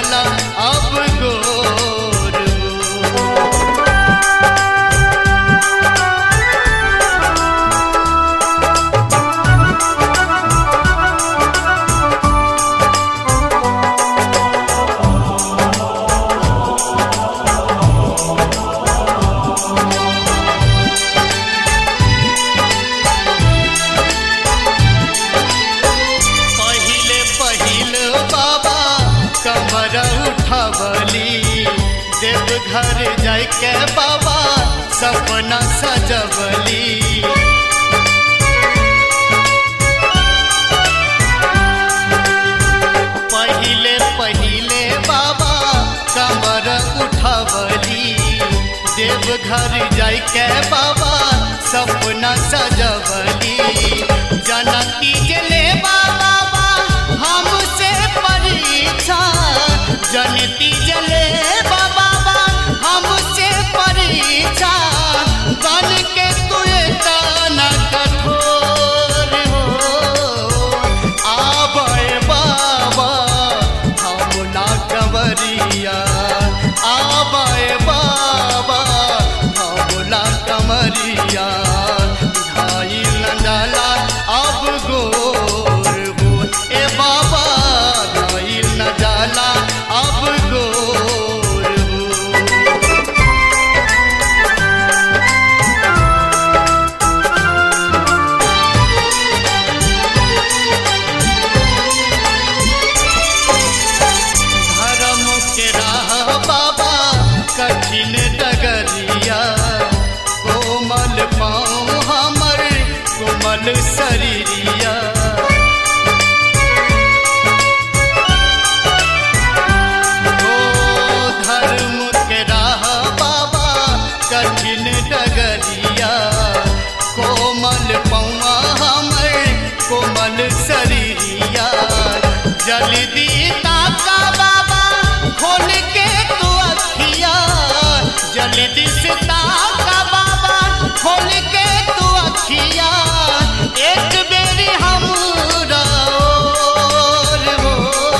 जाला अब गोर हो। कमर उठवली देवघर जाय के बाबा सपना सजवली। पहिले पहिले बाबा कमर उठवली देवघर जाय के बाबा सपना सजवली। जनती जले बाबा हमसे परीक्षा जनती जले बाबा हमसे परीक्षा बन के तू इतना कठोर हो। आबे बाबा हम ना कंवरिया आबे बाबा हम ना कंवरिया घाई न जाला अब गोर हो। ए बाबा घाई न जाला अब गोर हो। धर्म के राह बाबा कठिन डगरिया कोमल पाँव हमर कोमल शरीरिया। कठिन डगरिया कोमल पौआ हमर कोमल शरीरिया। जल्दी ताका बाबा खोल के तू अखिया जल्दी से ताका बाबा खोल के तू अखिया। एक बेरी हमरा ओर हो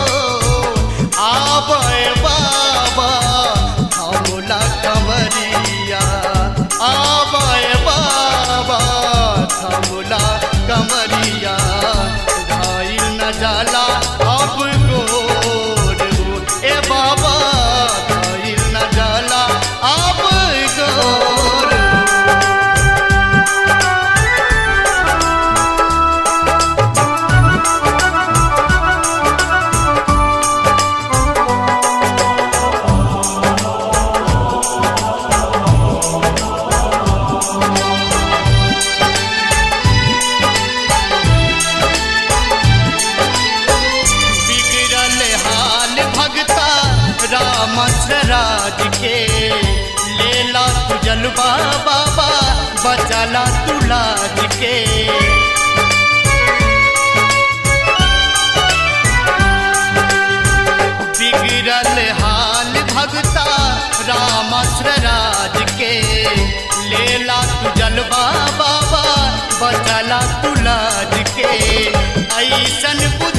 आबे बाबा हमला कंवरिया आबे बाबा हमला कंवरिया घाई न जाला अब गोर हो। ए बाबा घाई न जाला अब गोर हो। राज के लेला तू जलवा बाबा बचाला तू लाज के। बिगड़ल हाल भगता रामश्र राज के लेला तू जलवा बाबा बचाला तू लाज के। ऐसन